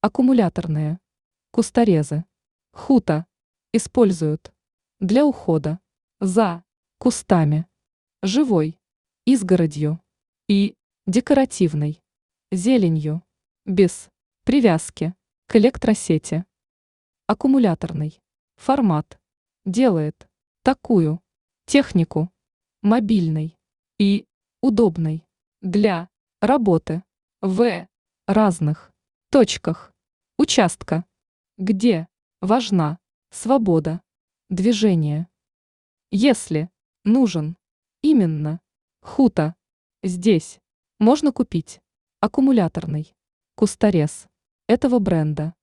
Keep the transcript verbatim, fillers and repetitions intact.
Аккумуляторные. Кусторезы. Хута. Используют для ухода за кустами, живой изгородью и декоративной зеленью, без привязки к электросети. Аккумуляторный формат делает такую технику мобильной и удобной для работы в разных точках участка, где важна свобода движения. Если нужен именно хута, здесь можно купить аккумуляторный кусторез этого бренда.